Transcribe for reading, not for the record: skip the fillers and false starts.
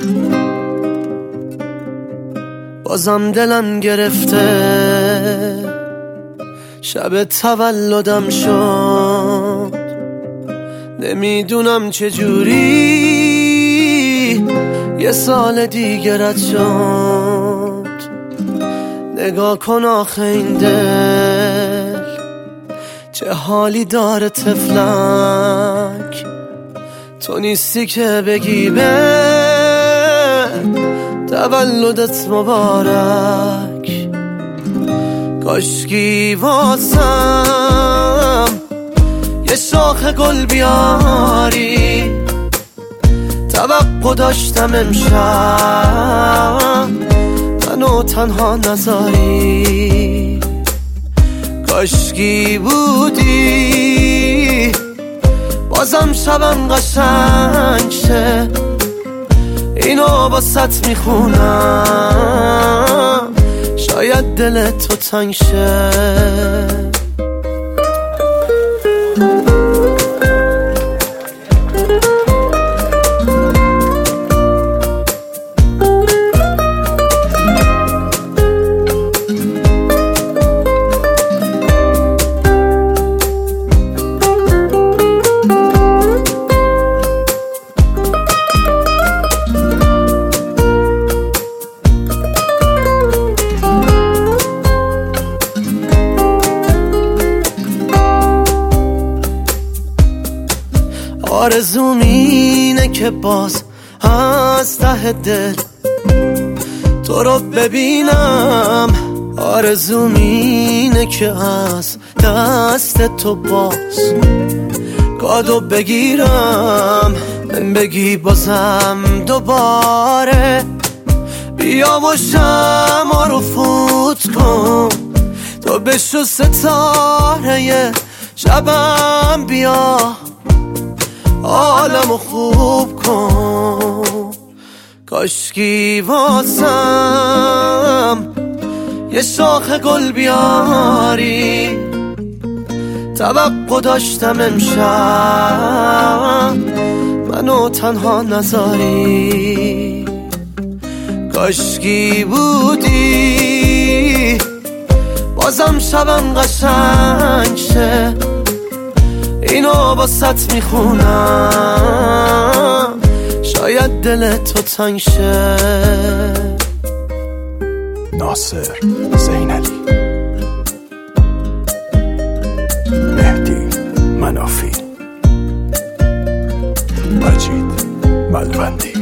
بازم دلم گرفته، شب تولدم شد، نمیدونم چجوری یه سال دیگه رد شد. نگاه کن آخه این دل چه حالی داره طفلک، تو نیستی که بگی به تولدت مبارک. کاشکی واسم یه شاخ گل بیاری، توقع داشتم امشب منو تنها نذاری. کاشکی بودی بازم شبم قشنگ شه، اینو واسط میخونم شاید دلت تو تنگ شه. آرزوم اینه که باز از ته دل تو رو ببینم، آرزوم اینه که از دست تو باز کادو بگیرم، من بگی بازم دوباره بیا و شمع رو فوت کن، تو بشو ستاره شبم، بیا عالمو خوب کن. کاشکی واسم یه شاخ گل بیاری، توقع داشتم امشب منو تنها نذاری. کاشکی بودی بازم شبم قشنگ شه، اینو واسط میخونم شاید دلت تو تنگ شه. ناصر زینلی، مهدی منافی، مجید ملوندی.